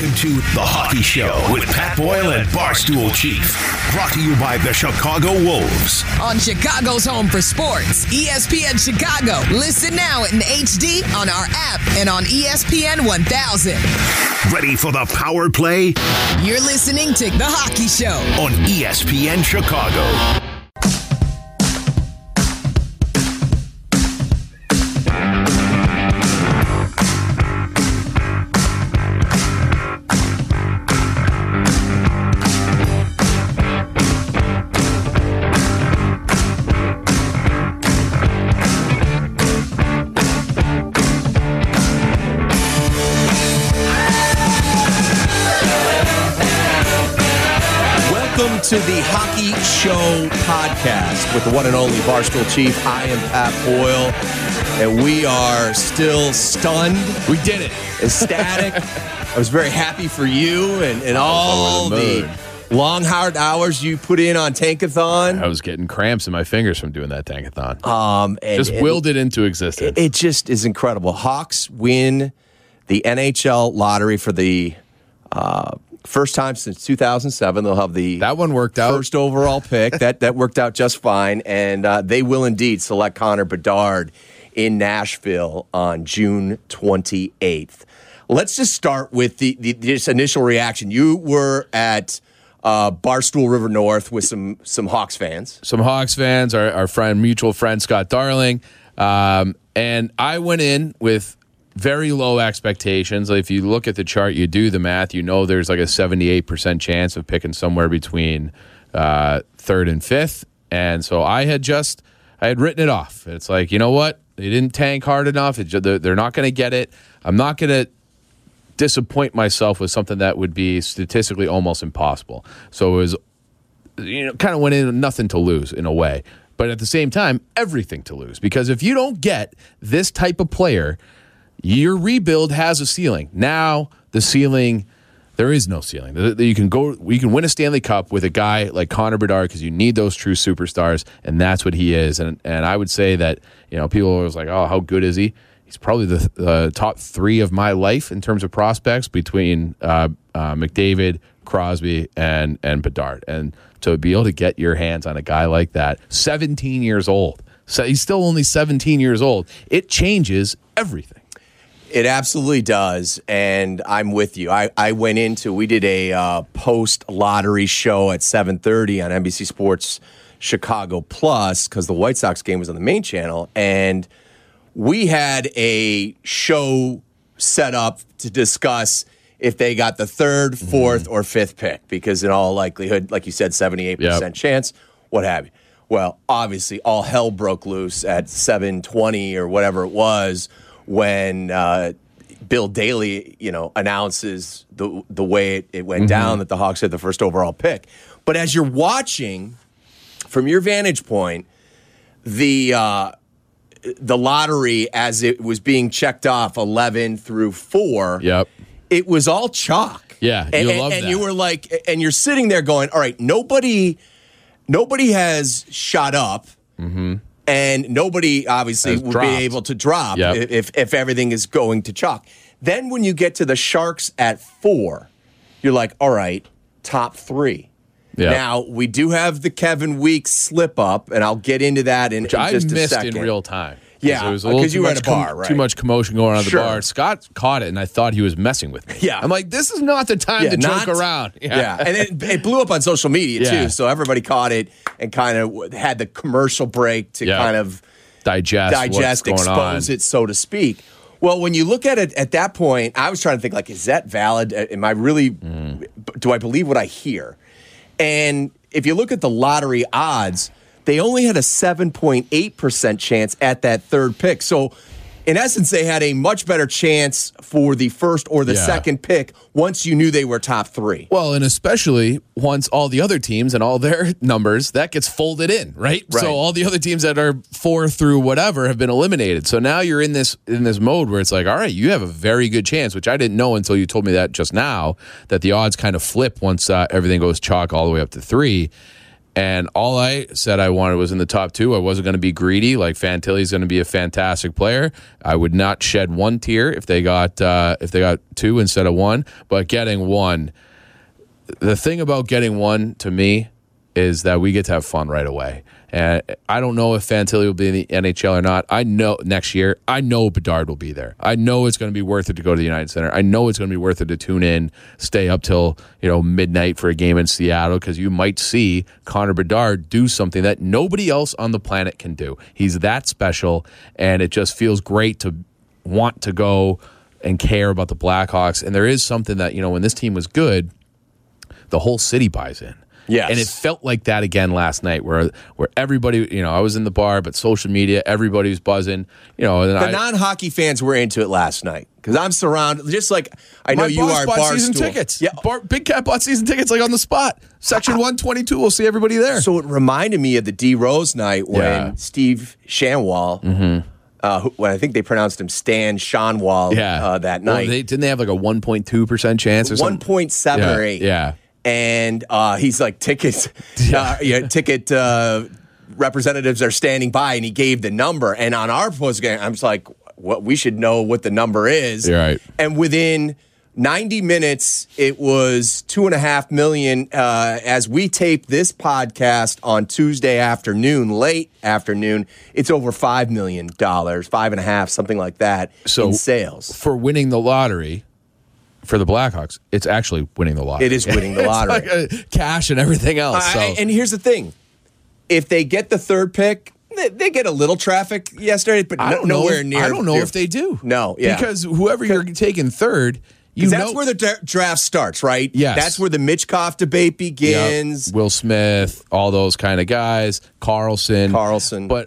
Welcome to The Hockey Show with Pat Boyle and Barstool Chief. Brought to you by the Chicago Wolves. On Chicago's home for sports, ESPN Chicago. Listen now in HD on our app and on ESPN 1000. Ready for the power play? You're listening to The Hockey Show on ESPN Chicago. To the Hockey Show podcast with the one and only Barstool Chief. I am Pat Boyle, and we are still stunned. We did it. Ecstatic. I was very happy for you and all the long, hard hours you put in on Tankathon. I was getting cramps in my fingers from doing that Tankathon. Just willed it into existence. It just is incredible. Hawks win the NHL lottery for the first time since 2007. They'll have that one worked out. First overall pick. that worked out just fine. And they will indeed select Connor Bedard in Nashville on June 28th. Let's just start with this initial reaction. You were at Barstool River North with some Hawks fans. Some Hawks fans, our mutual friend Scott Darling. And I went in with very low expectations. If you look at the chart, you do the math, you know there's like a 78% chance of picking somewhere between third and fifth. And so I had written it off. It's like, you know what? They didn't tank hard enough. They're not going to get it. I'm not going to disappoint myself with something that would be statistically almost impossible. So it was, kind of went in nothing to lose in a way. But at the same time, everything to lose. Because if you don't get this type of player, your rebuild has a ceiling. Now, the ceiling, there is no ceiling. You can win a Stanley Cup with a guy like Connor Bedard because you need those true superstars, and that's what he is. And I would say that, people are always like, oh, how good is he? He's probably the top three of my life in terms of prospects between McDavid, Crosby, and Bedard. And to be able to get your hands on a guy like that, 17 years old. So he's still only 17 years old. It changes everything. It absolutely does, and I'm with you. We did a post-lottery show at 7:30 on NBC Sports Chicago Plus because the White Sox game was on the main channel, and we had a show set up to discuss if they got the third, fourth, or fifth pick because in all likelihood, like you said, 78% chance, what have you. Well, obviously, all hell broke loose at 7:20 or whatever it was when Bill Daly, announces the way it went down that the Hawks had the first overall pick. But as you're watching, from your vantage point, the lottery as it was being checked off 11 through 4, it was all chalk. Yeah, and love that. And you were like, and you're sitting there going, all right, nobody has shot up. Mm-hmm. And nobody, obviously, will be able to drop if everything is going to chalk. Then when you get to the Sharks at 4, you're like, all right, top 3. Yep. Now, we do have the Kevin Weeks slip-up, and I'll get into that in just a second. I missed in real time. Yeah, because you were at a bar, right? Too much commotion going on at the bar. Scott caught it, and I thought he was messing with me. Yeah. I'm like, this is not the time to joke around. Yeah, and it blew up on social media, too, so everybody caught it and kind of had the commercial break to kind of digest, expose it, so to speak. Well, when you look at it at that point, I was trying to think, like, is that valid? Am I really, do I believe what I hear? And if you look at the lottery odds, they only had a 7.8% chance at that third pick. So, in essence, they had a much better chance for the first or the second pick once you knew they were top 3. Well, and especially once all the other teams and all their numbers, that gets folded in, right? So all the other teams that are 4 through whatever have been eliminated. So now you're in this mode where it's like, all right, you have a very good chance, which I didn't know until you told me that just now, that the odds kind of flip once everything goes chalk all the way up to 3. And all I said I wanted was in the top 2. I wasn't going to be greedy. Like Fantilli's going to be a fantastic player. I would not shed one tear if they got 2 instead of 1. But getting 1, the thing about getting 1 to me is that we get to have fun right away. And I don't know if Fantilli will be in the NHL or not. I know next year, I know Bedard will be there. I know it's going to be worth it to go to the United Center. I know it's going to be worth it to tune in, stay up till midnight for a game in Seattle, because you might see Connor Bedard do something that nobody else on the planet can do. He's that special, and it just feels great to want to go and care about the Blackhawks. And there is something that, when this team was good, the whole city buys in. Yes. And it felt like that again last night where everybody, I was in the bar, but social media, everybody was buzzing. And the non-hockey fans were into it last night because I'm surrounded, just like I know my you boss are. Bought season Barstool. tickets. Yeah. Big Cat bought season tickets like on the spot. Section 122, we'll see everybody there. So it reminded me of the D Rose night when Steve Shanwall, when I think they pronounced him Stan Shanwall that night. Didn't they have like a 1.2% chance or something? 1.7 or 8. Yeah. And he's like, ticket representatives are standing by, and he gave the number. And on our post game, I'm just like, we should know what the number is. You're right. And within 90 minutes, it was $2.5 million. As we tape this podcast on Tuesday afternoon, late afternoon, it's over $5 million, 5.5, something like that, in sales. For winning the lottery. For the Blackhawks, it's actually winning the lottery. It is winning the lottery. It's like cash and everything else. And here's the thing. If they get the 3rd pick, they get a little traffic yesterday, but nowhere near. I don't know if they do. No, yeah. Because whoever you're taking 3rd, that's where the draft starts, right? Yes. That's where the Mitchkov debate begins. Yep. Will Smith, all those kind of guys, Carlson. But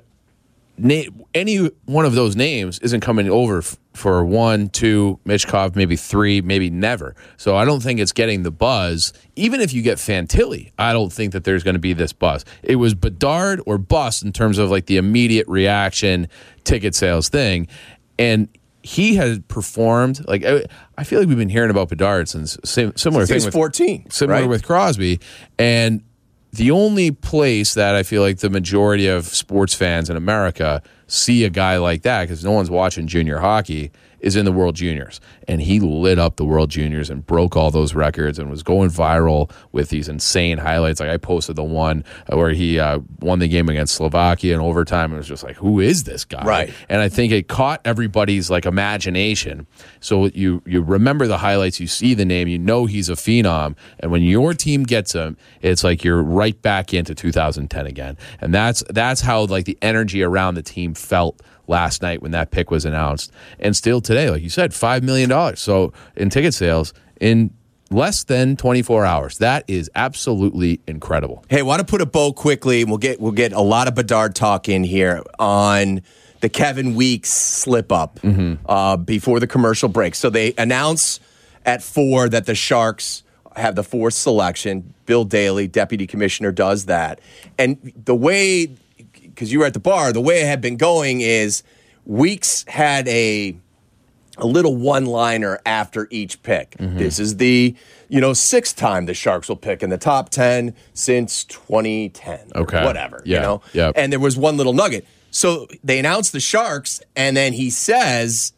any one of those names isn't coming over for 1, 2, Mitchkov, maybe 3, maybe never. So I don't think it's getting the buzz. Even if you get Fantilli, I don't think that there's going to be this buzz. It was Bedard or bust in terms of like the immediate reaction ticket sales thing. And he has performed, like, I feel like we've been hearing about Bedard since similar thing with 14, similar right? with Crosby. And the only place that I feel like the majority of sports fans in America see a guy like that, because no one's watching junior hockey, is in the World Juniors. And he lit up the World Juniors and broke all those records and was going viral with these insane highlights. Like I posted the one where he won the game against Slovakia in overtime. And it was just like, who is this guy? Right. And I think it caught everybody's like imagination. So you remember the highlights, you see the name, you know he's a phenom. And when your team gets him, it's like you're right back into 2010 again. And that's how like the energy around the team felt last night when that pick was announced. And still today, like you said, $5 million. So in ticket sales in less than 24 hours. That is absolutely incredible. Hey, I want to put a bow quickly. We'll get a lot of Bedard talk in here on the Kevin Weeks slip up before the commercial break. So they announce at 4 that the Sharks have the 4th selection. Bill Daly, deputy commissioner, does that. And the way, because you were at the bar, the way it had been going is Weeks had a little one-liner after each pick. This is the 6th time the Sharks will pick in the top 10 since 2010. Okay. Or whatever. Yeah. Yep. And there was one little nugget. So they announced the Sharks, and then he says,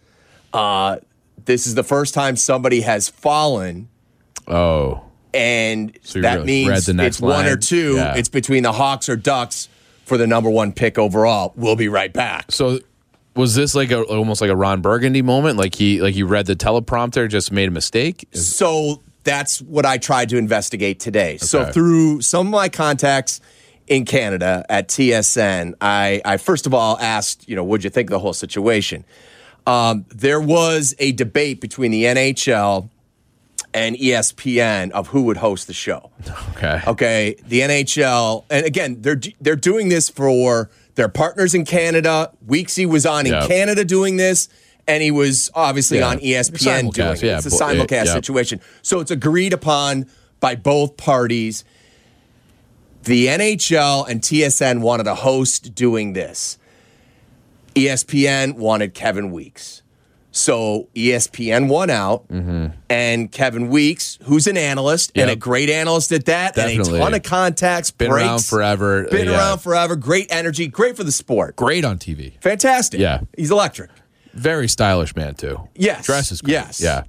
this is the first time somebody has fallen. Oh. And So that really read means the next it's 1 or line. 2. Yeah. It's between the Hawks or Ducks for the number 1 pick overall. We'll be right back. So was this like almost like a Ron Burgundy moment? Like he read the teleprompter, just made a mistake? So that's what I tried to investigate today. So Okay. through some of my contacts in Canada at TSN, I first of all asked, what'd you think of the whole situation? There was a debate between the NHL and ESPN of who would host the show. Okay. The NHL, and again, they're doing this for their partners in Canada. Weeksy was on in Canada doing this, and he was obviously on ESPN doing it. It's a simulcast situation. So it's agreed upon by both parties. The NHL and TSN wanted a host doing this. ESPN wanted Kevin Weeks. So ESPN won out, and Kevin Weeks, who's an analyst and a great analyst at that, Definitely. and a ton of contacts, Been breaks, around forever. Been around forever. Great energy, great for the sport. Great on TV. Fantastic. Yeah. He's electric. Very stylish man, too. Yes. Dresses great. Yes. Yeah.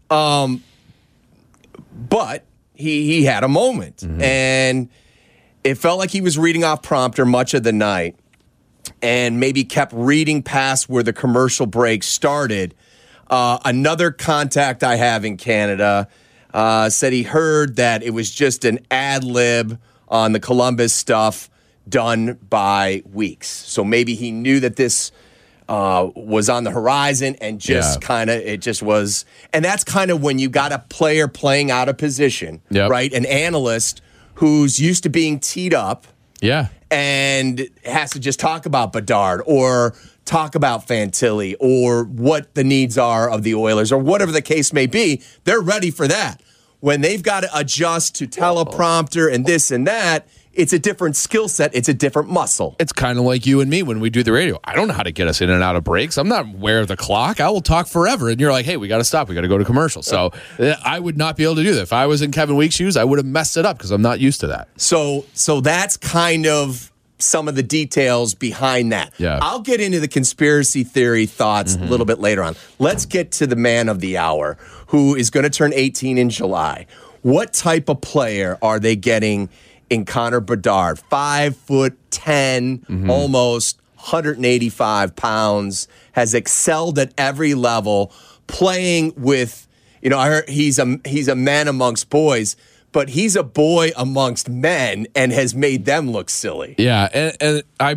But he had a moment, and it felt like he was reading off prompter much of the night and maybe kept reading past where the commercial break started. Another contact I have in Canada said he heard that it was just an ad lib on the Columbus stuff done by Weeks. So maybe he knew that this was on the horizon and just it just was. And that's kind of when you got a player playing out of position, right? An analyst who's used to being teed up. Yeah. And has to just talk about Bedard or talk about Fantilli or what the needs are of the Oilers or whatever the case may be. They're ready for that. When they've got to adjust to teleprompter and this and that, it's a different skill set. It's a different muscle. It's kind of like you and me when we do the radio. I don't know how to get us in and out of breaks. I'm not aware of the clock. I will talk forever. And you're like, hey, we got to stop. We got to go to commercial. So I would not be able to do that. If I was in Kevin Weeks' shoes, I would have messed it up because I'm not used to that. So that's kind of some of the details behind that. Yeah. I'll get into the conspiracy theory thoughts a little bit later on. Let's get to the man of the hour who is going to turn 18 in July. What type of player are they getting in Connor Bedard? 5'10", almost 185 pounds, has excelled at every level, playing with, I heard he's a man amongst boys, but he's a boy amongst men and has made them look silly. Yeah, and I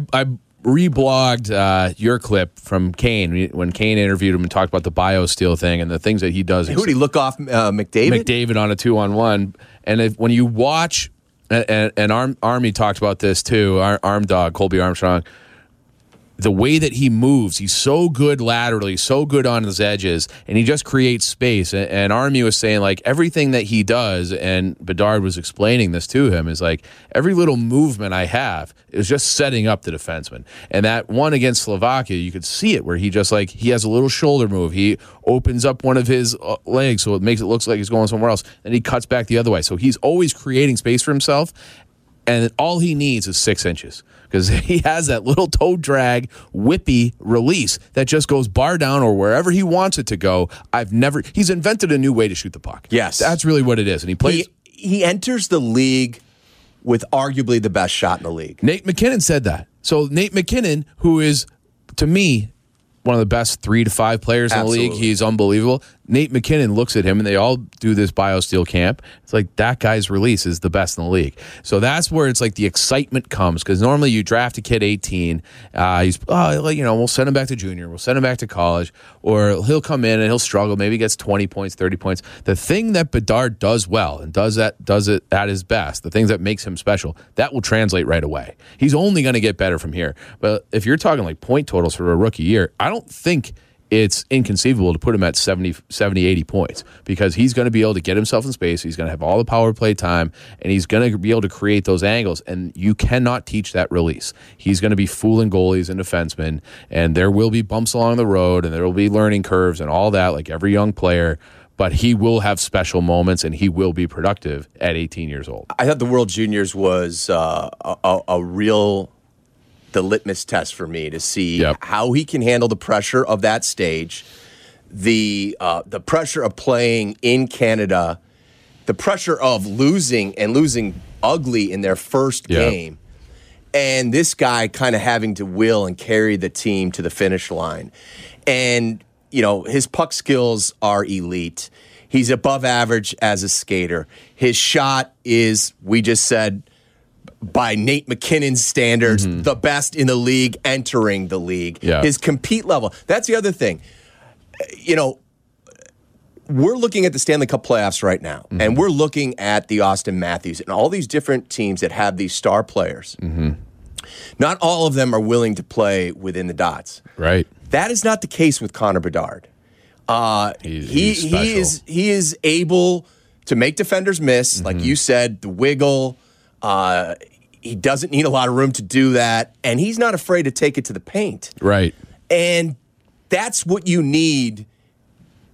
reblogged your clip from Kane when Kane interviewed him and talked about the BioSteel thing and the things that he does. Who did he look off? McDavid? McDavid on a 2-on-1. And when you watch, and Army talked about this too, our Arm Dog, Colby Armstrong, the way that he moves, he's so good laterally, so good on his edges, and he just creates space. And Army was saying, like, everything that he does, and Bedard was explaining this to him, is like, every little movement I have is just setting up the defenseman. And that one against Slovakia, you could see it, where he just, like, he has a little shoulder move. He opens up one of his legs so it makes it look like he's going somewhere else, and he cuts back the other way. So he's always creating space for himself, and all he needs is 6 inches. Because he has that little toe drag, whippy release that just goes bar down or wherever he wants it to go. He's invented a new way to shoot the puck. Yes. That's really what it is. And he plays. He enters the league with arguably the best shot in the league. Nate McKinnon said that. So Nate McKinnon, who is, to me, one of the best 3 to 5 players in the league. He's unbelievable. Nate McKinnon looks at him, and they all do this BioSteel camp. It's like that guy's release is the best in the league. So that's where it's like the excitement comes, because normally you draft a kid 18. We'll send him back to junior. We'll send him back to college. Or he'll come in and he'll struggle. Maybe he gets 20 points, 30 points. The thing that Bedard does well and does it at his best, the things that makes him special, that will translate right away. He's only going to get better from here. But if you're talking like point totals for a rookie year, I don't think it's inconceivable to put him at 70, 80 points, because he's going to be able to get himself in space. He's going to have all the power play time, and he's going to be able to create those angles, and you cannot teach that release. He's going to be fooling goalies and defensemen, and there will be bumps along the road, and there will be learning curves and all that, like every young player, but he will have special moments, and he will be productive at 18 years old. I thought the World Juniors was the litmus test for me to see how he can handle the pressure of that stage, the pressure of playing in Canada, the pressure of losing ugly in their first game, and this guy kind of having to will and carry the team to the finish line. And, his puck skills are elite. He's above average as a skater. His shot is, we just said, by Nate McKinnon's standards, the best in the league entering the league. Yeah. His compete level. That's the other thing. We're looking at the Stanley Cup playoffs right now, and we're looking at the Austin Matthews and all these different teams that have these star players. Not all of them are willing to play within the dots. Right. That is not the case with Connor Bedard. He is able to make defenders miss, like you said, the wiggle. He doesn't need a lot of room to do that, and he's not afraid to take it to the paint. Right. And that's what you need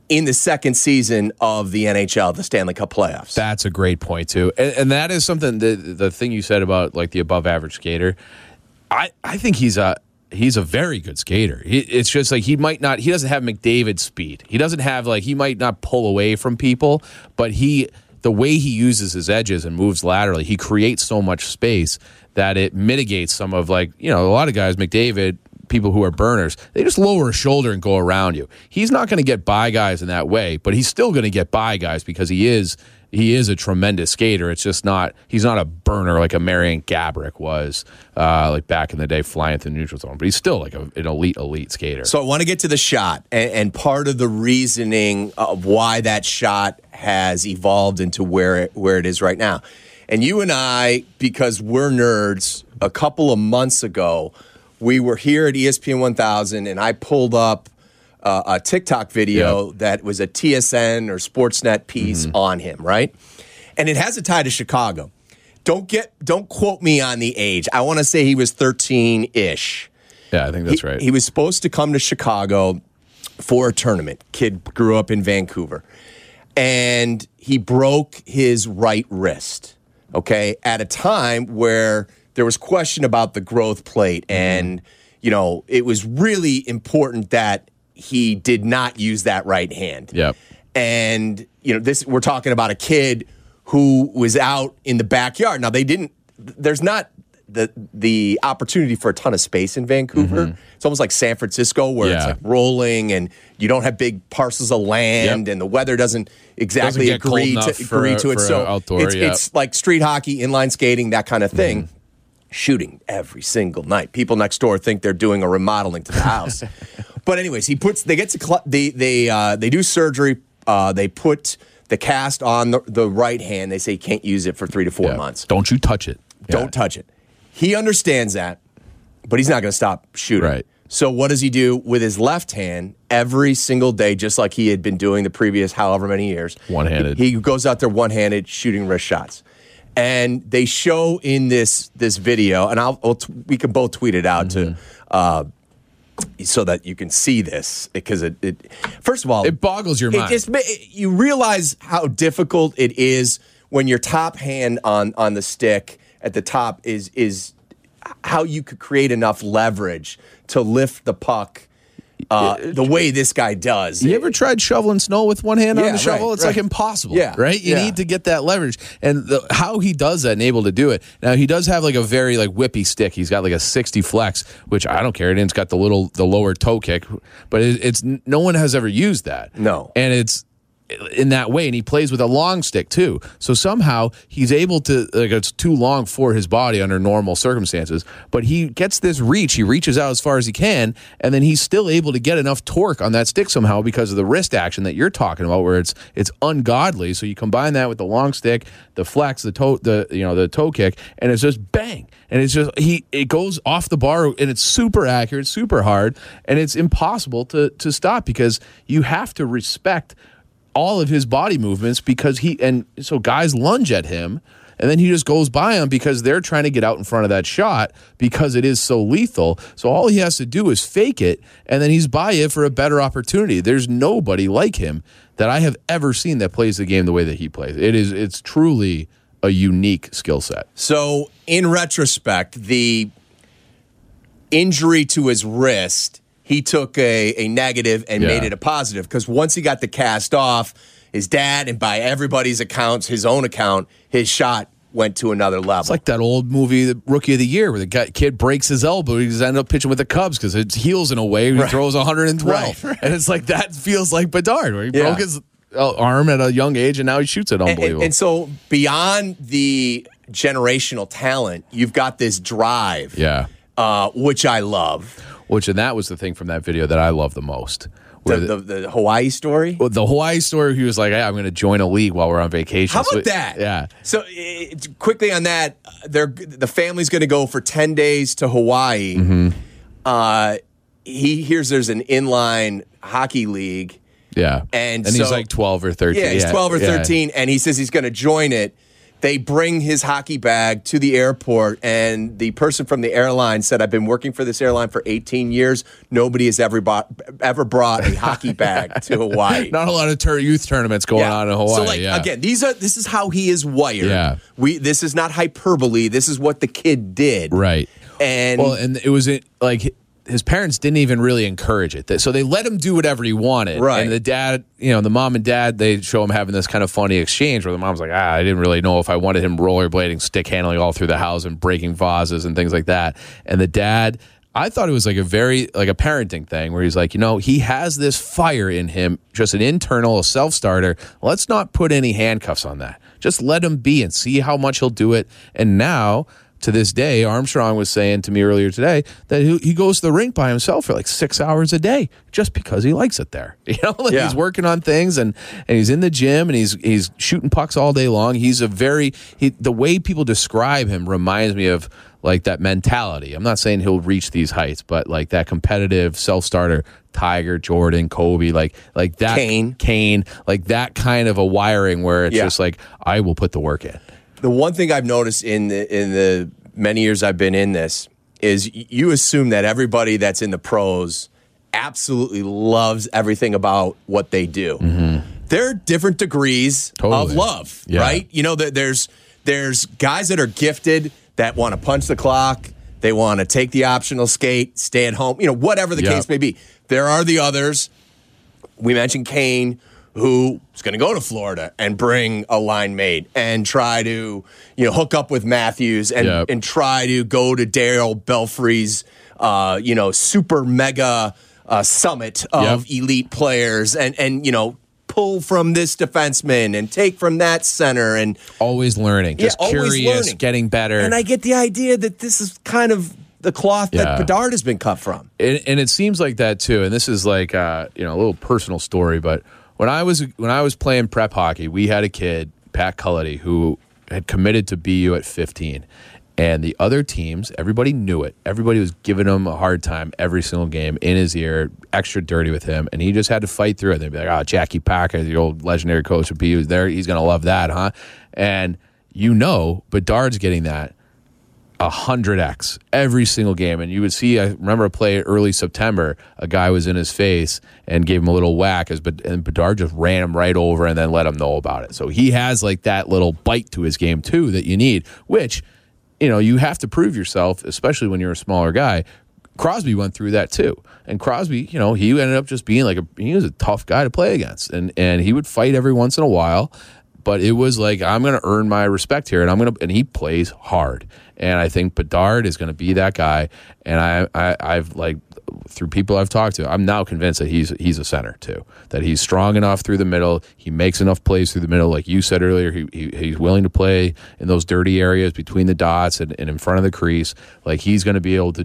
in the second season of the NHL, the Stanley Cup playoffs. That's a great point too, and that is something. The thing you said about like the above average skater, I think he's a very good skater. It's just like he doesn't have McDavid speed. He doesn't have he might not pull away from people, but the way he uses his edges and moves laterally, he creates so much space that it mitigates some of a lot of guys, McDavid, people who are burners, they just lower a shoulder and go around you. He's not going to get by guys in that way, but he's still going to get by guys because he is a tremendous skater. It's just he's not a burner like a Marian Gaborik was back in the day flying through the neutral zone, but he's still like an elite skater. So I want to get to the shot, and part of the reasoning of why that shot has evolved into where it is right now. And you and I, because we're nerds, a couple of months ago, we were here at ESPN 1000, and I pulled up a TikTok video that was a TSN or Sportsnet piece on him, right? And it has a tie to Chicago. Don't quote me on the age. I want to say he was 13-ish. Yeah, I think that's right. He was supposed to come to Chicago for a tournament. Kid grew up in Vancouver. And he broke his right wrist, okay, at a time where there was question about the growth plate, and it was really important that he did not use that right hand. Yep. And we're talking about a kid who was out in the backyard. Now there's not the opportunity for a ton of space in Vancouver. It's almost like San Francisco where it's like rolling and you don't have big parcels of land and the weather doesn't exactly agree to it. So outdoor, it's like street hockey, inline skating, that kind of thing. Shooting every single night. People next door think they're doing a remodeling to the house. But anyways, they do surgery. They put the cast on the right hand. They say you can't use it for 3 to 4 months. Don't you touch it. Don't touch it. He understands that, but he's not going to stop shooting. Right. So what does he do with his left hand every single day, just like he had been doing the previous however many years? One-handed. He goes out there one-handed shooting wrist shots. And they show in this video, and we can both tweet it out to so that you can see this, because it first of all, it boggles your mind. You realize how difficult it is when your top hand on the stick at the top is how you could create enough leverage to lift the puck the way this guy does. You ever tried shoveling snow with one hand on the shovel? It's like impossible, right? You need to get that leverage. And how he does that and able to do it. Now, he does have like a very whippy stick. He's got like a 60 flex, which I don't care. It's got the lower toe kick, but it's no one has ever used that. No. And it's in that way, and he plays with a long stick too. So somehow he's able to, it's too long for his body under normal circumstances, but he gets this reach. He reaches out as far as he can, and then he's still able to get enough torque on that stick somehow because of the wrist action that you're talking about, where it's ungodly. So you combine that with the long stick, the flex, the toe kick, and it's just bang. And it's just it goes off the bar, and it's super accurate, super hard, and it's impossible to stop because you have to respect all of his body movements, because so guys lunge at him, and then he just goes by them because they're trying to get out in front of that shot because it is so lethal. So all he has to do is fake it, and then he's by it for a better opportunity. There's nobody like him that I have ever seen that plays the game the way that he plays. It's truly a unique skill set. So in retrospect, the injury to his wrist, he took a negative and made it a positive, because once he got the cast off, his dad, and by everybody's accounts, his own account, his shot went to another level. It's like that old movie, The Rookie of the Year, where the kid breaks his elbow. He just ended up pitching with the Cubs because it heals in a way. He throws 112. Right. And it's like, that feels like Bedard, where he broke his arm at a young age, and now he shoots it unbelievable. And so beyond the generational talent, you've got this drive, which I love. And that was the thing from that video that I love the most. The Hawaii story? Well, the Hawaii story, he was like, hey, I'm going to join a league while we're on vacation. How about that? Yeah. So quickly on that, the family's going to go for 10 days to Hawaii. He hears there's an inline hockey league. Yeah. And he's like 12 or 13. Yeah, he's 12 or 13, and he says he's going to join it they bring his hockey bag to the airport, and the person from the airline said, "I've been working for this airline for 18 years. Nobody has ever brought a hockey bag to Hawaii." Not a lot of youth tournaments going on in Hawaii. So, again, this is how he is wired. Yeah. This is not hyperbole. This is what the kid did. Right. And it was like his parents didn't even really encourage it. So they let him do whatever he wanted. Right. And the dad, the mom and dad, they show him having this kind of funny exchange where the mom's like, I didn't really know if I wanted him rollerblading, stick handling all through the house and breaking vases and things like that. And the dad, I thought it was like a parenting thing where he's like, he has this fire in him, just an internal, a self-starter. Let's not put any handcuffs on that. Just let him be and see how much he'll do it. And now, to this day, Armstrong was saying to me earlier today that he goes to the rink by himself for like 6 hours a day just because he likes it there. He's working on things and he's in the gym and he's shooting pucks all day long. The way people describe him reminds me of like that mentality. I'm not saying he'll reach these heights, but like that competitive self-starter, Tiger, Jordan, Kobe, like that, Kane, like that kind of a wiring where it's just like, I will put the work in. The one thing I've noticed in the many years I've been in this is you assume that everybody that's in the pros absolutely loves everything about what they do. Mm-hmm. There are different degrees of love, right? There's guys that are gifted that want to punch the clock. They want to take the optional skate, stay at home, whatever the case may be. There are the others. We mentioned Kane, who is going to go to Florida and bring a line mate and try to, hook up with Matthews and try to go to Daryl Belfry's, super mega summit of elite players and pull from this defenseman and take from that center and always learning, just curious, getting better. And I get the idea that this is kind of the cloth that Bedard has been cut from. And it seems like that too. And this is like a little personal story, but when I was playing prep hockey, we had a kid, Pat Cullity, who had committed to BU at 15. And the other teams, everybody knew it. Everybody was giving him a hard time every single game, in his ear, extra dirty with him. And he just had to fight through it. They'd be like, Jackie Packer, the old legendary coach of BU, is there. He's going to love that, huh? And Bedard's getting that 100x every single game. And you would see, I remember a play early September, a guy was in his face and gave him a little whack, and Bedard just ran him right over and then let him know about it. So he has like that little bite to his game too that you need, which, you have to prove yourself, especially when you're a smaller guy. Crosby went through that too. And Crosby, he ended up just being he was a tough guy to play against. And he would fight every once in a while. But it was like, I'm going to earn my respect here, and he plays hard. And I think Bedard is going to be that guy. And I've through people I've talked to, I'm now convinced that he's a center too. That he's strong enough through the middle. He makes enough plays through the middle, like you said earlier. He's willing to play in those dirty areas between the dots and in front of the crease. Like he's going to be able to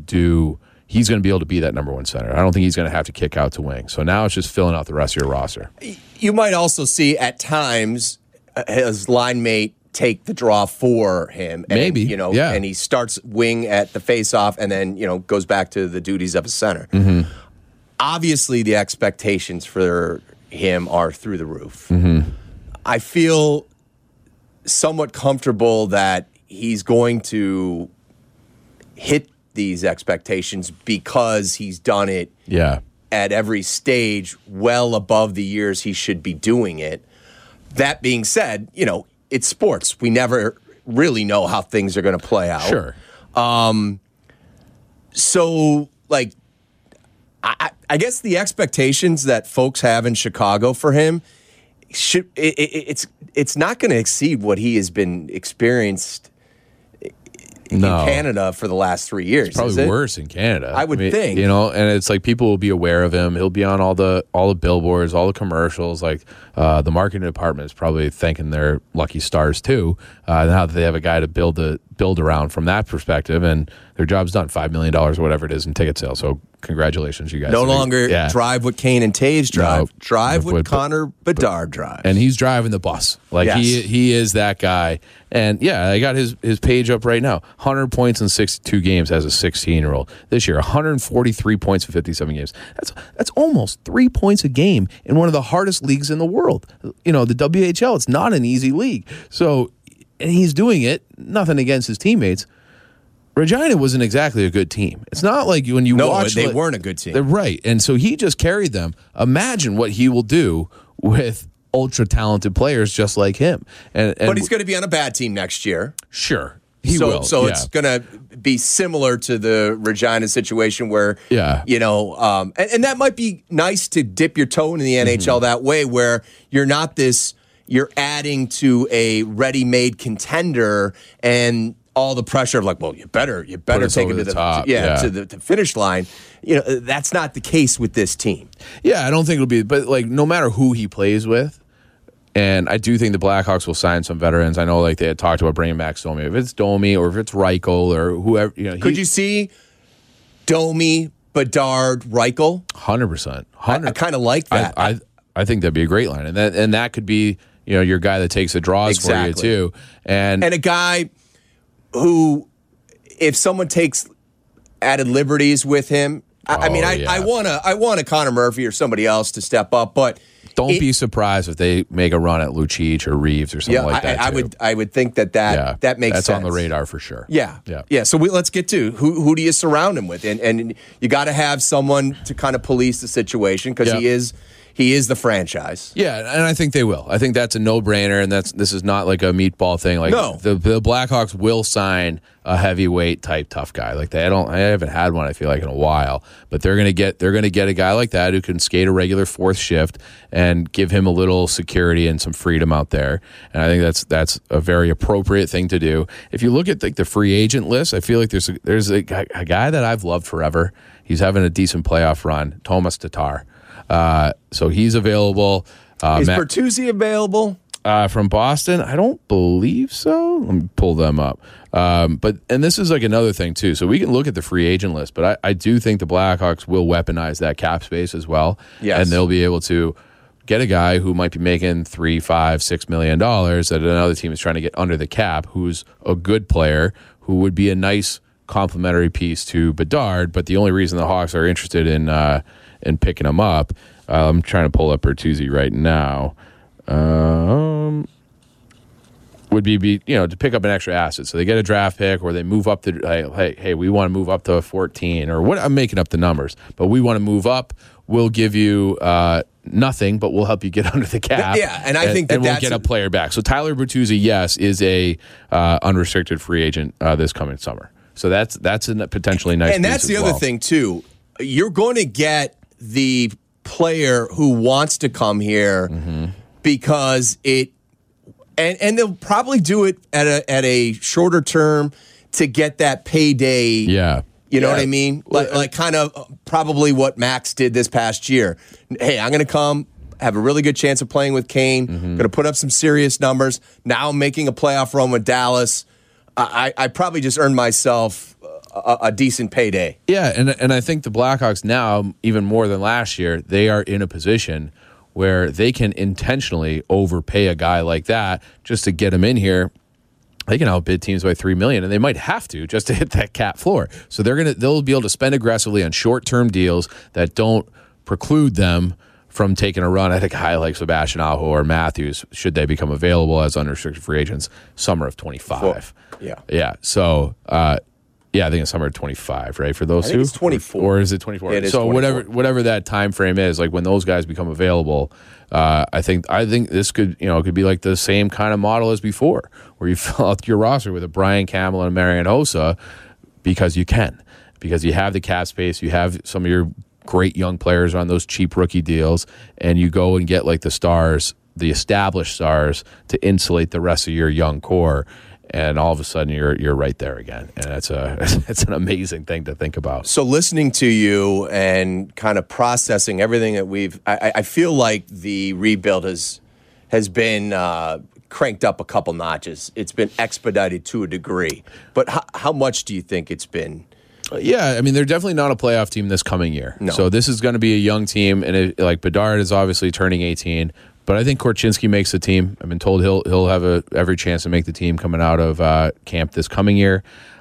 be that number one center. I don't think he's going to have to kick out to wing. So now it's just filling out the rest of your roster. You might also see at times his line mate take the draw for him. And, Maybe, and he starts wing at the face-off and then, goes back to the duties of a center. Mm-hmm. Obviously, the expectations for him are through the roof. Mm-hmm. I feel somewhat comfortable that he's going to hit these expectations because he's done it at every stage well above the years he should be doing it. That being said, it's sports. We never really know how things are going to play out. Sure. So, I guess the expectations that folks have in Chicago for him, it's not going to exceed what he has been experienced in Canada for the last 3 years. It's probably worse in Canada. I would think. And it's like people will be aware of him. He'll be on all the billboards, all the commercials. Like the marketing department is probably thanking their lucky stars too. Now that they have a guy to build around from that perspective, and their job's done. $5 million or whatever it is in ticket sales. So congratulations, you guys. No longer drive what Kane and Taves drive. No, drive what Connor Bedard drives. And he's driving the bus. He is that guy. And I got his page up right now. 100 points in 62 games as a 16-year-old. This year, 143 points in 57 games. That's almost 3 points a game in one of the hardest leagues in the world. The WHL, it's not an easy league. So he's doing it, nothing against his teammates. Regina wasn't exactly a good team. It's not like when you watch... they weren't a good team. They're right. And so he just carried them. Imagine what he will do with ultra-talented players just like him. But he's going to be on a bad team next year. Sure. He will. So it's going to be similar to the Regina situation where, and that might be nice to dip your toe into the NHL that way, where you're not you're adding to a ready-made contender and all the pressure of like, well, you better take it to the top, to the finish line. That's not the case with this team. Yeah, I don't think it'll be, but like no matter who he plays with, and I do think the Blackhawks will sign some veterans. I know like they had talked about bringing back Domi. If it's Domi or if it's Reichel or whoever, could you see Domi, Bedard, Reichel? 100%. I kind of like that. I think that'd be a great line, and that could be your guy that takes the draws for you too, and a guy who, if someone takes added liberties with him, I want a Connor Murphy or somebody else to step up, but don't be surprised if they make a run at Lucic or Reeves or something like that. I would think that makes that's sense. on the radar for sure. Yeah. So let's get to who do you surround him with, and you got to have someone to kind of police the situation because he is the franchise. Yeah, and I think they will. I think that's a no-brainer, and this is not like a meatball thing. Like no. The Blackhawks will sign a heavyweight type tough guy. Like I haven't had one, I feel like, in a while. But they're gonna get a guy like that who can skate a regular fourth shift and give him a little security and some freedom out there. And I think that's a very appropriate thing to do. If you look at like the free agent list, I feel like there's a guy that I've loved forever. He's having a decent playoff run, Tomas Tatar. So he's available. Is Bertuzzi available? From Boston? I don't believe so. Let me pull them up. But this is like another thing too. So we can look at the free agent list, but I do think the Blackhawks will weaponize that cap space as well. Yes. And they'll be able to get a guy who might be making $3, $5, $6 million that another team is trying to get under the cap, who's a good player, who would be a nice complementary piece to Bedard. But the only reason the Hawks are interested in picking him up, I'm trying to pull up Bertuzzi right now, would be to pick up an extra asset. So they get a draft pick, or they move up to hey, we want to move up to 14, or what? I'm making up the numbers, but we want to move up. We'll give you nothing, but we'll help you get under the cap. Yeah, and I think that we'll get a player back. So Tyler Bertuzzi, yes, is a unrestricted free agent this coming summer. So that's a potentially nice. And that's the other thing too. You're going to get the player who wants to come here because and they'll probably do it at a shorter term to get that payday. Yeah. You know what I mean? Like kind of probably what Max did this past year. Hey, I'm going to come, have a really good chance of playing with Kane, going to put up some serious numbers. Now I'm making a playoff run with Dallas. I probably just earned myself a decent payday. Yeah, and I think the Blackhawks now, even more than last year, they are in a position where they can intentionally overpay a guy like that just to get him in here. They can outbid teams by $3 million, and they might have to just to hit that cap floor. So they'll be able to spend aggressively on short-term deals that don't preclude them from taking a run at a guy like Sebastian Aho or Matthews, should they become available as unrestricted free agents summer of 25. Yeah. So, I think it's summer of 25, right? For those two, it's 24, or is it 24? Yeah, it is so 24. whatever that time frame is, like when those guys become available, I think this could could be like the same kind of model as before, where you fill out your roster with a Brian Campbell and a Marian Hossa because you have the cap space, you have some of your great young players on those cheap rookie deals, and you go and get like the stars, the established stars, to insulate the rest of your young core. And all of a sudden, you're right there again, and it's an amazing thing to think about. So, listening to you and kind of processing everything that I feel like the rebuild has been cranked up a couple notches. It's been expedited to a degree, but how much do you think it's been? Yeah, I mean, they're definitely not a playoff team this coming year. No. So this is going to be a young team, and like Bedard is obviously turning 18. But I think Korchinski makes the team. I've been told he'll have every chance to make the team coming out of camp this coming year.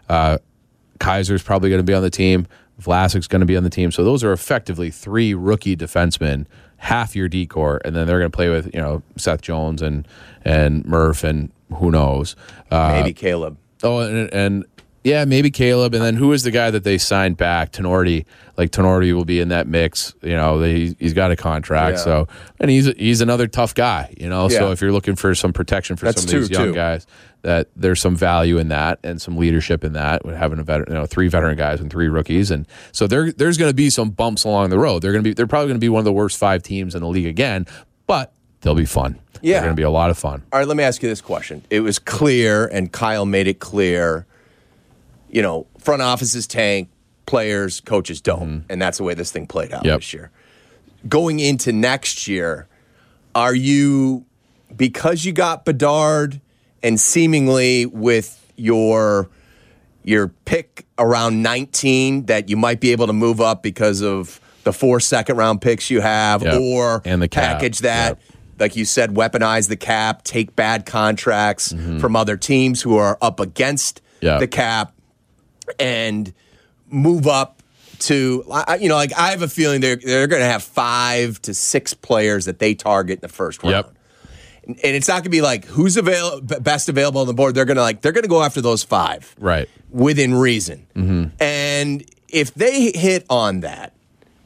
Kaiser's probably going to be on the team. Vlasic's going to be on the team. So those are effectively 3 rookie defensemen, half your D-core, and then they're going to play with Seth Jones and Murph and who knows? Maybe Caleb. Oh, and yeah, maybe Caleb. And then who is the guy that they signed back? Tenorti. Like Tenorti will be in that mix. You know, he's got a contract. Yeah. So, and he's another tough guy. You know, so Yeah. if you're looking for some protection for That's some of these young guys, that there's some value in that and some leadership in that. With having a veteran, 3 veteran guys and 3 rookies, and so there's going to be some bumps along the road. They're probably going to be one of the worst 5 teams in the league again, but they'll be fun. Yeah. They're going to be a lot of fun. All right, let me ask you this question. It was clear, and Kyle made it clear, front offices tank, players, coaches don't. And that's the way this thing played out this year. Going into next year, are you, because you got Bedard and seemingly with your pick around 19 that you might be able to move up because of the 4 second-round picks you have, or and the cap. package that, like you said, weaponize the cap, take bad contracts from other teams who are up against the cap, and move up to, I have a feeling they're going to have 5 to 6 players that they target in the first round. And it's not going to be like who's best available on the board. They're going to go after those 5, right, within reason. And if they hit on that,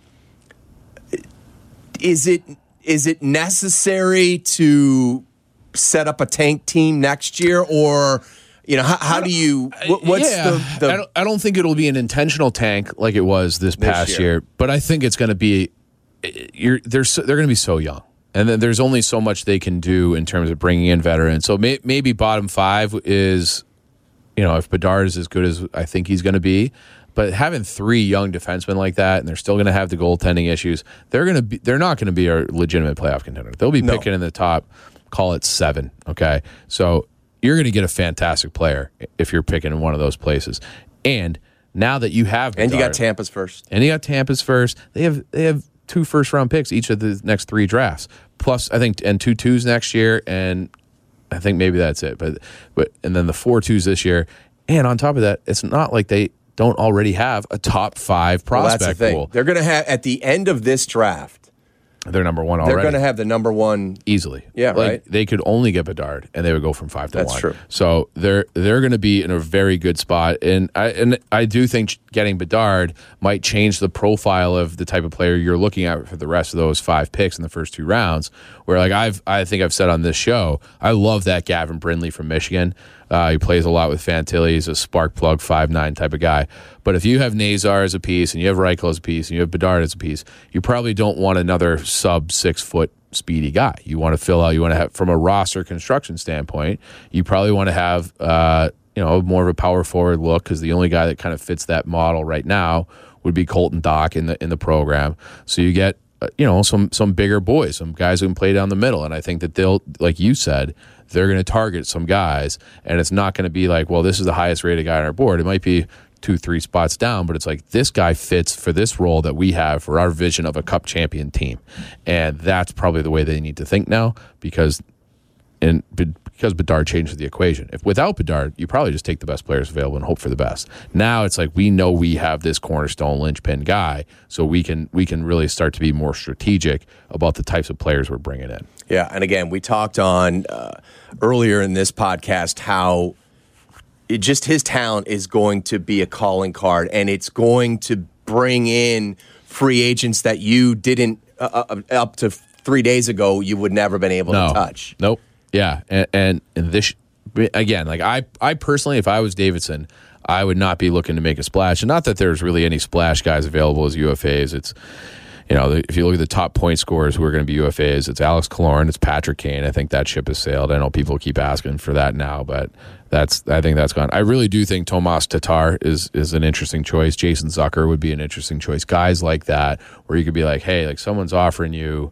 is it necessary to set up a tank team next year, or how do you? What's the? I don't think it'll be an intentional tank like it was this past year, but I think it's going to be. They're going to be so young. And then there's only so much they can do in terms of bringing in veterans. So maybe bottom 5 is, if Bedard is as good as I think he's going to be, but having 3 young defensemen like that, and they're still going to have the goaltending issues, they're not going to be a legitimate playoff contender. They'll be picking in the top, call it 7. Okay, so you're going to get a fantastic player if you're picking in one of those places. And now that you have Bedard, and you got Tampa's first, they have 2 first-round picks each of the next 3 drafts. Plus, I think, and 2 2s next year, and I think maybe that's it. But and then the 4 2s this year. And on top of that, it's not like they don't already have a top 5 prospect that's the thing. pool. They're going to have, at the end of this draft, they're number 1 already. They're going to have the number 1 easily. Yeah, right. They could only get Bedard, and they would go from 5 to 1. That's true. So they're going to be in a very good spot, and I do think getting Bedard might change the profile of the type of player you're looking at for the rest of those 5 picks in the first 2 rounds. Where I think I've said on this show, I love that Gavin Brindley from Michigan. He plays a lot with Fantilli. He's a spark plug 5'9" type of guy. But if you have Nazar as a piece, and you have Reichel as a piece, and you have Bedard as a piece, you probably don't want another sub 6 foot speedy guy. You want to fill out. You want to have, from a roster construction standpoint, you probably want to have more of a power forward look, because the only guy that kind of fits that model right now would be Colton Dock in the program. So you get some bigger boys, some guys who can play down the middle, and I think that they'll, like you said, they're going to target some guys, and it's not going to be like, well, this is the highest rated guy on our board. It might be 2-3 spots down, but it's like, this guy fits for this role that we have for our vision of a cup champion team. And that's probably the way they need to think now, because Bedard changes the equation. If without Bedard, you probably just take the best players available and hope for the best. Now it's like, we know we have this cornerstone linchpin guy, so we can really start to be more strategic about the types of players we're bringing in. Yeah, and again, we talked on earlier in this podcast how his talent is going to be a calling card, and it's going to bring in free agents that you didn't up to 3 days ago you would never been able to touch. Nope. Yeah, and this again, like I personally, if I was Davidson, I would not be looking to make a splash. And not that there's really any splash guys available as UFAs. It's, if you look at the top point scorers who are going to be UFAs, it's Alex Killorn, it's Patrick Kane. I think that ship has sailed. I know people keep asking for that now, but I think that's gone. I really do think Tomas Tatar is an interesting choice. Jason Zucker would be an interesting choice. Guys like that, where you could be like, hey, like someone's offering you,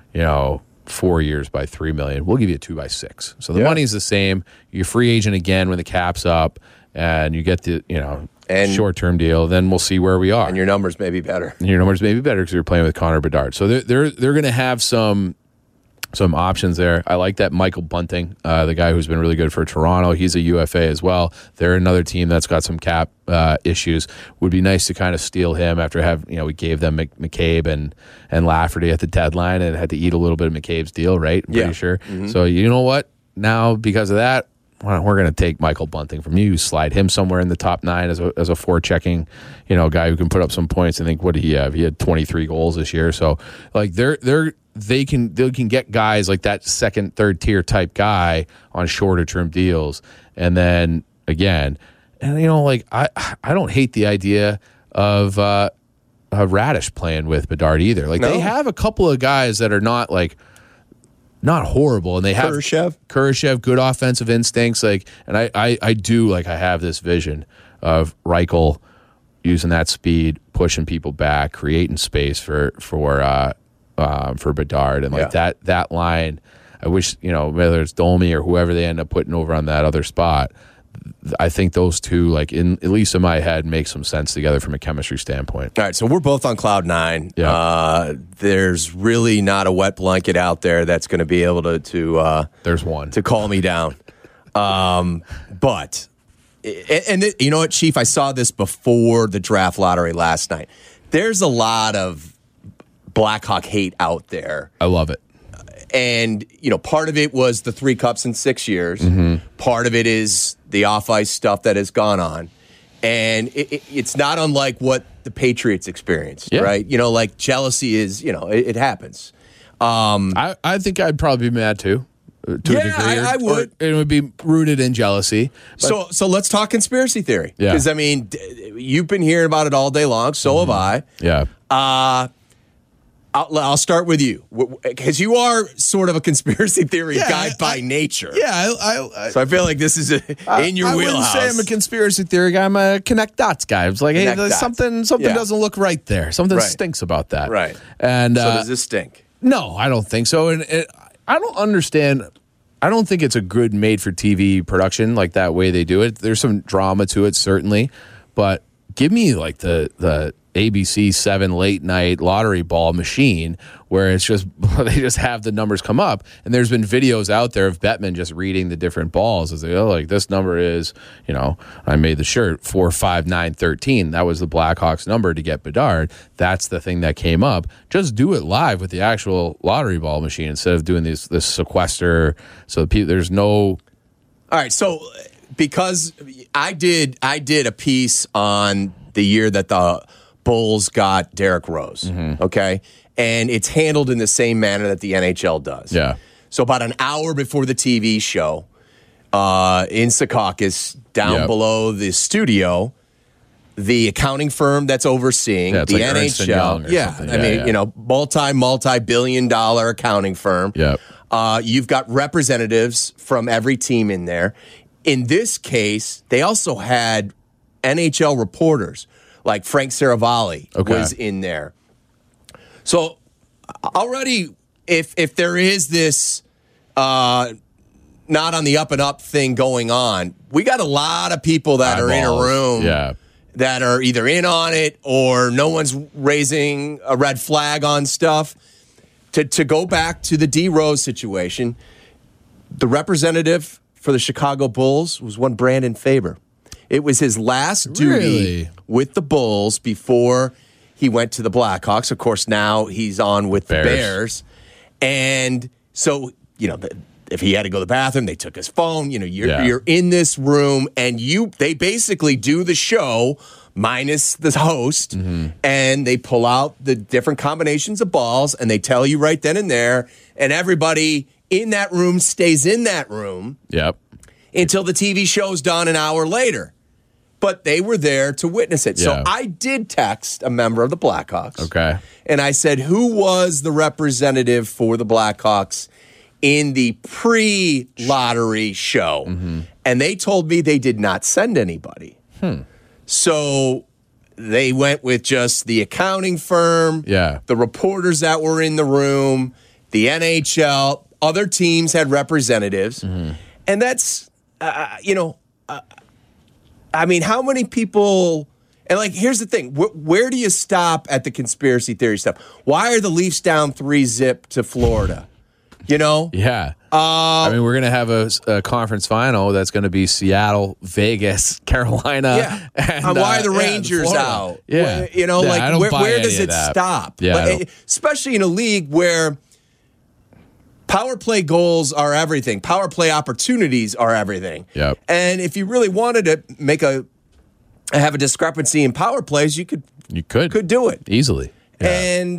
4 years by $3 million. We'll give you 2 by 6. So the money's the same. You're free agent again when the cap's up, and you get the short-term deal. Then we'll see where we are. And your numbers may be better. Because you're playing with Connor Bedard. So they're going to have some options there. I like that Michael Bunting, the guy who's been really good for Toronto. He's a UFA as well. They're another team that's got some cap issues. Would be nice to kind of steal him after we gave them McCabe and Lafferty at the deadline and had to eat a little bit of McCabe's deal, right? I'm pretty sure. Mm-hmm. So you know what? Now, because of that, well, we're going to take Michael Bunting from you, slide him somewhere in the top 9 as a forechecking, guy who can put up some points. I think, what did he have? He had 23 goals this year. So like they can get guys like that second, third tier type guy on shorter term deals. And then again, and like I don't hate the idea of Radish playing with Bedard either. Like they have a couple of guys that are not horrible, and they have Kurashev, good offensive instincts. Like, and I do like, I have this vision of Reichel using that speed, pushing people back, creating space for Bedard, and like that line. I wish, whether it's Domi or whoever they end up putting over on that other spot, I think those two, like, at least in my head, make some sense together from a chemistry standpoint. All right, so we're both on cloud 9. Yeah. There's really not a wet blanket out there that's going to be able to there's one to calm me down. But you know what, Chief? I saw this before the draft lottery last night. There's a lot of Blackhawk hate out there. I love it. And, part of it was the 3 cups in 6 years. Mm-hmm. Part of it is the off-ice stuff that has gone on. And it's not unlike what the Patriots experienced, right? Like jealousy is, it happens. I think I'd probably be mad too. To a degree. I would. It would be rooted in jealousy. So let's talk conspiracy theory. Yeah. Because, you've been hearing about it all day long. So have I. Yeah. I'll start with you, because you are sort of a conspiracy theory guy by nature. Yeah, so I feel like this is in your wheelhouse. I wouldn't say I'm a conspiracy theory guy. I'm a connect dots guy. It's like, hey, something doesn't look right there. Something stinks about that. Right. And so does this stink? No, I don't think so. And I don't understand. I don't think it's a good made-for-TV production like that way they do it. There's some drama to it, certainly, but give me like the ABC 7 late night lottery ball machine where it's just they just have the numbers come up, and there's been videos out there of Bettman just reading the different balls as they go, like, this number is, I made the shirt 4, 5, 9, 13. That was the Blackhawks number to get Bedard. That's the thing that came up. Just do it live with the actual lottery ball machine instead of doing this sequester. So there's no. All right, so because I did a piece on the year that the Bulls got Derrick Rose, okay? And it's handled in the same manner that the NHL does. Yeah. So about an hour before the TV show, in Secaucus, down below the studio, the accounting firm that's overseeing the like NHL, multi-billion-dollar accounting firm. Yeah. You've got representatives from every team in there. In this case, they also had NHL reporters. Like Frank Saravalli was in there. So already, if there is this not on the up and up thing going on, we got a lot of people that are in a room that are either in on it or no one's raising a red flag on stuff. To go back to the D Rose situation, the representative for the Chicago Bulls was one Brandon Faber. It was his last duty with the Bulls before he went to the Blackhawks. Of course, now he's on with the Bears. And so, if he had to go to the bathroom, they took his phone. You're in this room, and they basically do the show minus the host, and they pull out the different combinations of balls, and they tell you right then and there, and everybody in that room stays in that room until the TV show's done an hour later. But they were there to witness it. So I did text a member of the Blackhawks. Okay. And I said, who was the representative for the Blackhawks in the pre-lottery show? And they told me they did not send anybody. So they went with just the accounting firm, the reporters that were in the room, the NHL, other teams had representatives. And that's, how many people, and here's the thing, where do you stop at the conspiracy theory stuff? Why are the Leafs down 3-0 to Florida? Yeah. We're going to have a conference final that's going to be Seattle, Vegas, Carolina. Yeah. And why are the Rangers out? Yeah. Where does it stop? Yeah, especially in a league where power play goals are everything. Power play opportunities are everything. Yep. And if you really wanted to have a discrepancy in power plays, you could do it easily. Yeah. And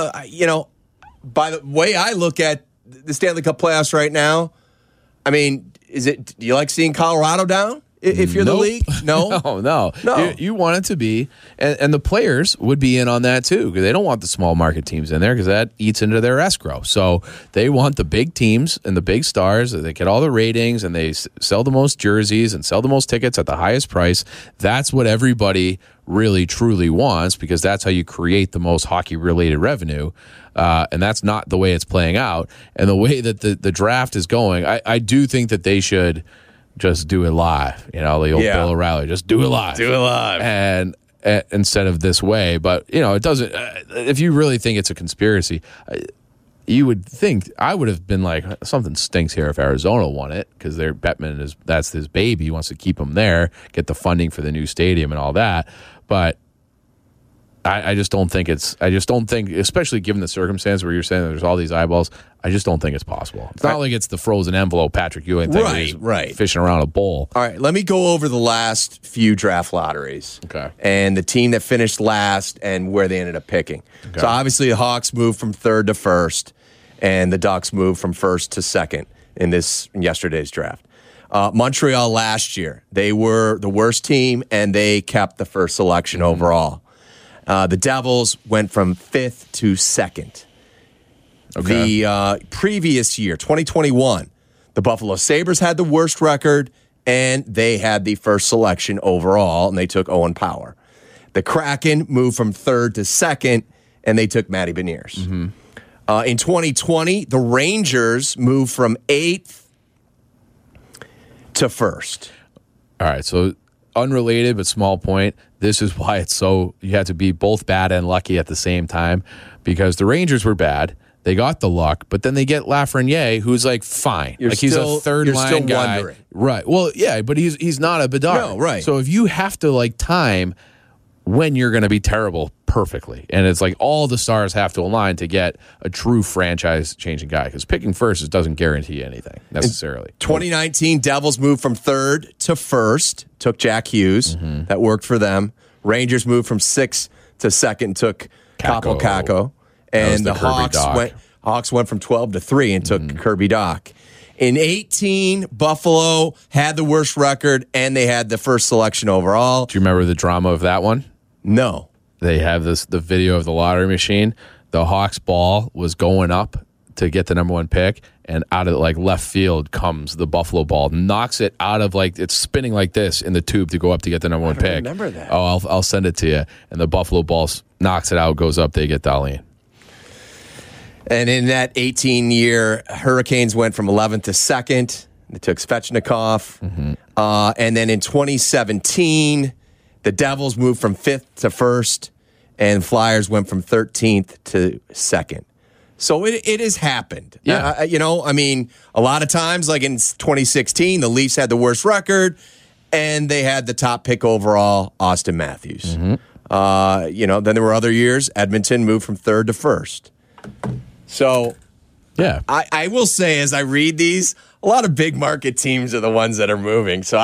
by the way I look at the Stanley Cup playoffs right now, I mean, do you like seeing Colorado down? If you're the league? No. No. You want it to be, and the players would be in on that too, because they don't want the small market teams in there because that eats into their escrow. So they want the big teams and the big stars. They get all the ratings and they sell the most jerseys and sell the most tickets at the highest price. That's what everybody really, truly wants, because that's how you create the most hockey-related revenue. And that's not the way it's playing out. And the way that the draft is going, I do think that they should just do it live. The old Bill O'Reilly, just do it live. Do it live. And instead of this way. But, it doesn't, if you really think it's a conspiracy, you would think, I would have been like, something stinks here if Arizona won it, because Bettman that's his baby. He wants to keep him there, get the funding for the new stadium and all that. But I just don't think especially given the circumstance where you're saying that there's all these eyeballs, I just don't think it's possible. It's not like it's the frozen envelope Patrick Ewing thing. Right. Fishing around a bowl. All right, let me go over the last few draft lotteries. Okay. And the team that finished last and where they ended up picking. Okay. So obviously the Hawks moved from third to first, and the Ducks moved from first to second in yesterday's draft. Montreal last year, they were the worst team, and they kept the first selection overall. The Devils went from 5th to 2nd. Okay. The previous year, 2021, the Buffalo Sabres had the worst record, and they had the first selection overall, and they took Owen Power. The Kraken moved from 3rd to 2nd, and they took Matty Beniers. Mm-hmm. In 2020, the Rangers moved from 8th to 1st. All right, so unrelated but small point. This is why it's so you have to be both bad and lucky at the same time, because the Rangers were bad. They got the luck, but then they get Lafreniere, who's like fine. He's a third line guy. Wondering. Right. Well, yeah, but he's not a Bedard. No, right. So if you have to time when you're going to be terrible perfectly, and it's like all the stars have to align to get a true franchise-changing guy, because picking first doesn't guarantee anything necessarily. In 2019, Devils moved from 3rd to 1st, took Jack Hughes. Mm-hmm. That worked for them. Rangers moved from 6th to 2nd, took Kaapo Kakko. And the Hawks went from 12 to 3 and took Kirby Dach. In 18, Buffalo had the worst record, and they had the first selection overall. Do you remember the drama of that one? No. They have the video of the lottery machine. The Hawks ball was going up to get the number 1 pick, and out of left field comes the Buffalo ball, knocks it out of it's spinning like this in the tube to go up to get the number 1 pick. I remember that. Oh, I'll send it to you. And the Buffalo ball knocks it out, goes up, they get Dahlin. And in that 18-year, Hurricanes went from 11th to 2nd. They took Svechnikov. Mm-hmm. And then in 2017, the Devils moved from 5th to 1st, and Flyers went from 13th to 2nd. So it has happened. Yeah. A lot of times, like in 2016, the Leafs had the worst record, and they had the top pick overall, Austin Matthews. Mm-hmm. Then there were other years, Edmonton moved from 3rd to 1st. So, yeah, I will say, as I read these, a lot of big market teams are the ones that are moving. So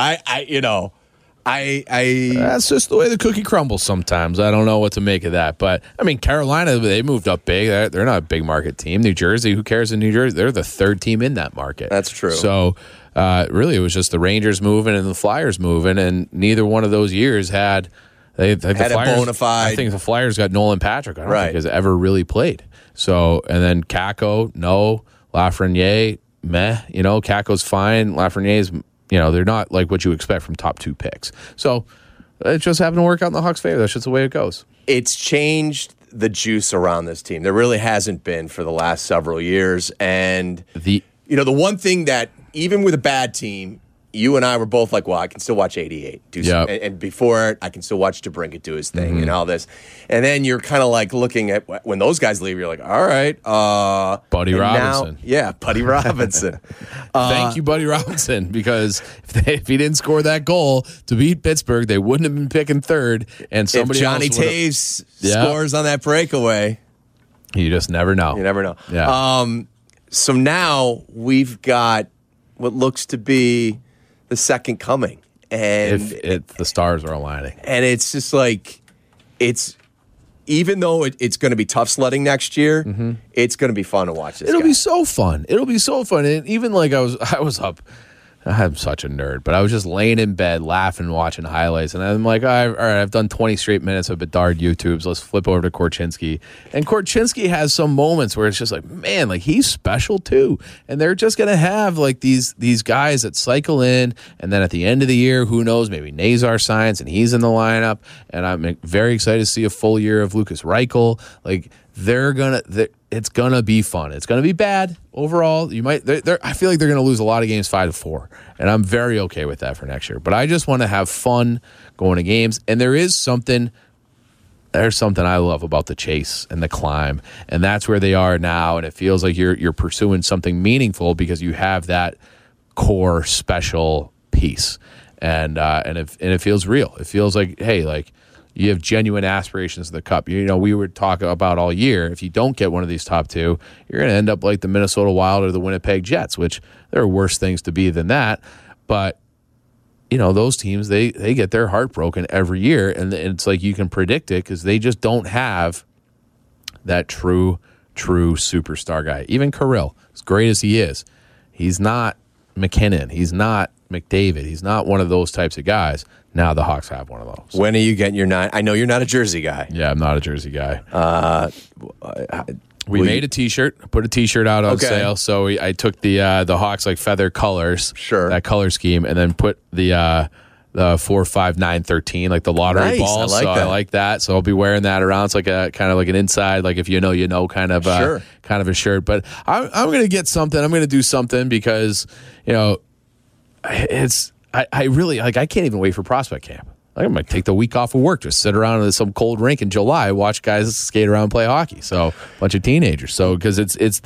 that's just the way the cookie crumbles sometimes. I don't know what to make of that. But, Carolina, they moved up big. They're not a big market team. New Jersey, who cares in New Jersey? They're the 3rd team in that market. That's true. So, really, it was just the Rangers moving and the Flyers moving, and neither one of those years had the Flyers, a bona fide. I think the Flyers got Nolan Patrick. I don't think he's ever really played. So, and then Kakko, no. Lafreniere, meh. Kakko's fine. Lafreniere's, they're not like what you expect from top 2 picks. So, it just happened to work out in the Hawks' favor. That's just the way it goes. It's changed the juice around this team. There really hasn't been for the last several years. And, the one thing that, even with a bad team, you and I were both like, well, I can still watch 88. And before it, I can still watch DeBrincat do his thing and all this. And then you're kind of like looking at when those guys leave, you're like, all right. Buddy Robinson. Buddy Robinson. Thank you, Buddy Robinson, because if he didn't score that goal to beat Pittsburgh, they wouldn't have been picking 3rd. And somebody if Johnny Taves scores on that breakaway. You just never know. You never know. Yeah. So now we've got what looks to be the second coming. And If the stars are aligning. And it's just like, even though it's going to be tough sledding next year, it's going to be fun to watch this. It'll be so fun. It'll be so fun. And even like I was up. I'm such a nerd, but I was just laying in bed laughing, watching highlights. And I'm like, all right, I've done 20 straight minutes of Bedard YouTubes. Let's flip over to Korchinski. And Korchinski has some moments where it's just like, man, like he's special too. And they're just going to have like these guys that cycle in. And then at the end of the year, who knows, maybe Nazar signs and he's in the lineup. And I'm very excited to see a full year of Lucas Reichel. Like, it's gonna be fun. It's gonna be bad overall. I feel like they're gonna lose a lot of games 5-4, and I'm very okay with that for next year. But I just want to have fun going to games, and there's something I love about the chase and the climb, and that's where they are now. And it feels like you're pursuing something meaningful because you have that core special piece, and it feels real. It feels like, hey, like. You have genuine aspirations of the Cup. You know, we would talk about all year, if you don't get one of these top two, you're going to end up like the Minnesota Wild or the Winnipeg Jets, which there are worse things to be than that. But, you know, those teams, they get their heart broken every year, and it's like you can predict it because they just don't have that true superstar guy. Even Kirill, as great as he is, he's not McKinnon. He's not McDavid. He's not one of those types of guys. Now the Hawks have one of those. When are you getting your 9? I know you're not a jersey guy. Yeah, I'm not a jersey guy. We made a T-shirt. Put a T-shirt out on sale. So I took the Hawks like feather colors, that color scheme, and then put the 4, 5, 9, 13 like the lottery balls. I like that. So I'll be wearing that around. It's like a kind of like an inside, like if you know kind of a shirt. But I'm going to get something. I'm going to do something because I really like. I can't even wait for prospect camp. Like, I might take the week off of work, just sit around in some cold rink in July, watch guys skate around and play hockey. So a bunch of teenagers. So because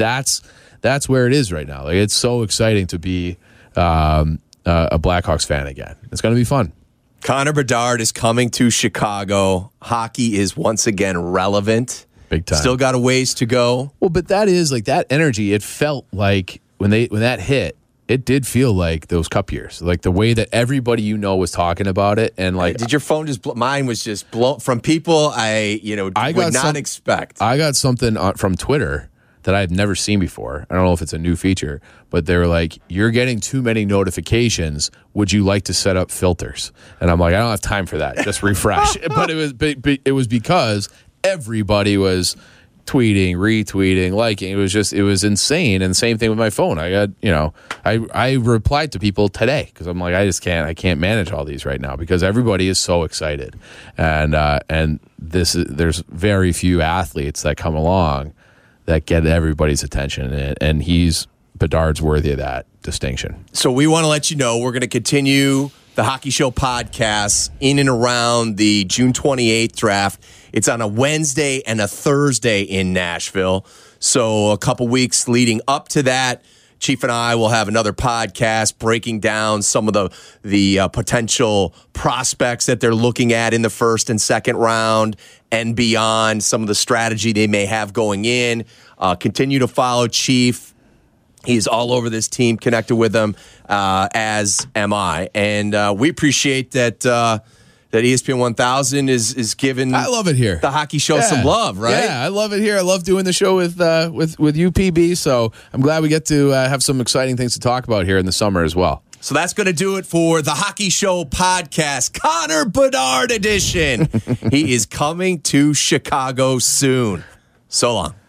that's where it is right now. Like, it's so exciting to be a Blackhawks fan again. It's going to be fun. Connor Bedard is coming to Chicago. Hockey is once again relevant. Big time. Still got a ways to go. Well, but that is like that energy. It felt like when that hit. It did feel like those Cup years, like the way that everybody was talking about it, and like, did your phone just? Mine was just blown from people I would not expect. I got something from Twitter that I had never seen before. I don't know if it's a new feature, but they were like, "You're getting too many notifications. Would you like to set up filters?" And I'm like, "I don't have time for that. Just refresh." But it was because everybody was tweeting, retweeting, liking. It was insane. And same thing with my phone. I got, I replied to people today because I'm like, I can't manage all these right now because everybody is so excited. And there's very few athletes that come along that get everybody's attention. And Bedard's worthy of that distinction. So we want to let you know we're going to continue the Hockey Show podcast in and around the June 28th draft. It's on a Wednesday and a Thursday in Nashville. So a couple weeks leading up to that, Chief and I will have another podcast breaking down some of the potential prospects that they're looking at in the first and second round and beyond, some of the strategy they may have going in. Continue to follow Chief. He's all over this team, connected with them, as am I. And we appreciate that that ESPN 1000 is giving I love it here. The Hockey Show some love, right? Yeah, I love it here. I love doing the show with UPB, so I'm glad we get to have some exciting things to talk about here in the summer as well. So that's going to do it for the Hockey Show podcast, Connor Bedard edition. He is coming to Chicago soon. So long.